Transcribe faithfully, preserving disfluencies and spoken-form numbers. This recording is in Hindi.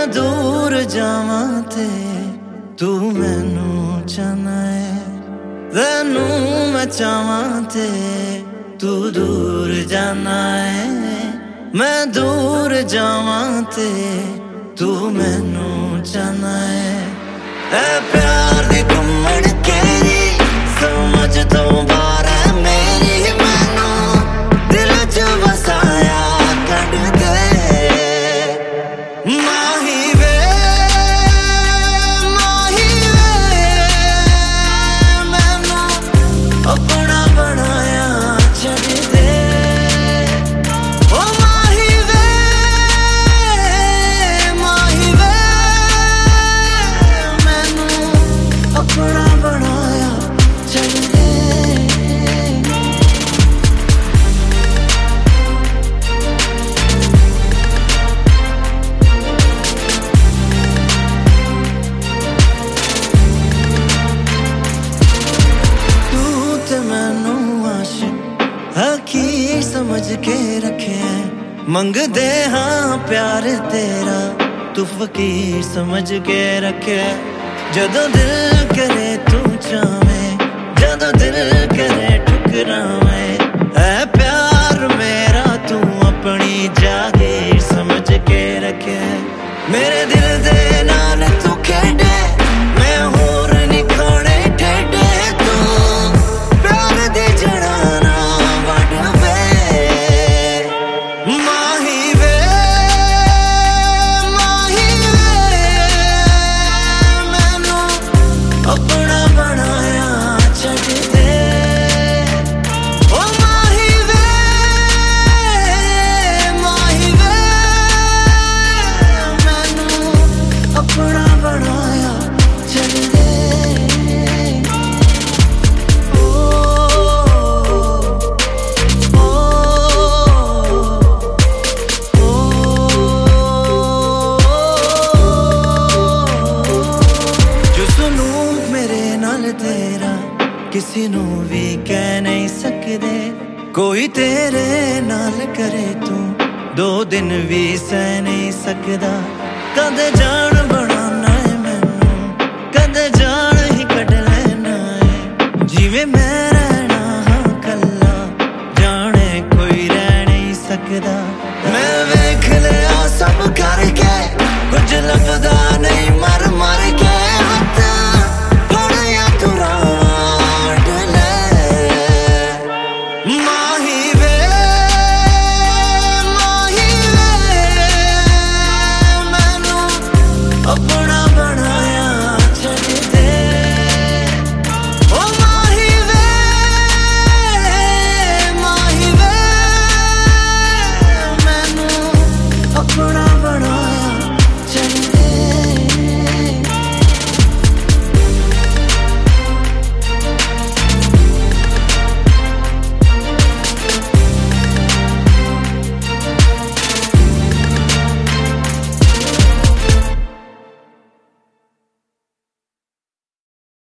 दूर जावां ते तू मैनू चाहना है, तैनू मैं चाहवां ते तू दूर जाना है। मैं दूर जावां ते तू मैनू चाहना है। ऐ प्यार दी घुम्मण केरी समझ तो बाहर है मेरी, मैनू दिल च वसाया कढ दे माही वे, माही वे मैनू अपना बनाया छड़ दे। ओ माही वे, माही वे मैनू अपना बनाया छड़ दे। मैनू आशिक हकीर समझ के रखे, मंगदे हाँ प्यार तेरा तू फकीर समझ के रखे। जदों दिल करे तू चावे, जदों दिल करे ठुकरावे, ऐ प्यार मेरा तू अपनी जागीर समझ के रखे। मेरे दिल दे नाल तू खेडे, मैं होर नहीं खाने ठेडे, तू प्यार दी जड़ा ना वड वे माही वे, माही वे मैनू अपना बनाया छड़ दे। ओ माही वे, माही वे मैनू अपना बनाया छड़ दे। तेरा किसी नू भी कह नहीं सकदे, कोई तेरे नाल करे तू दो दिन भी सह नहीं सकदा। कदे जान बनाना है मैनू, कदे जान ही कढ लेना है, जिवें मैं रहना हाँ कल्ला जाने कोई रह नहीं सकदा। मैं वेख लिया सब कर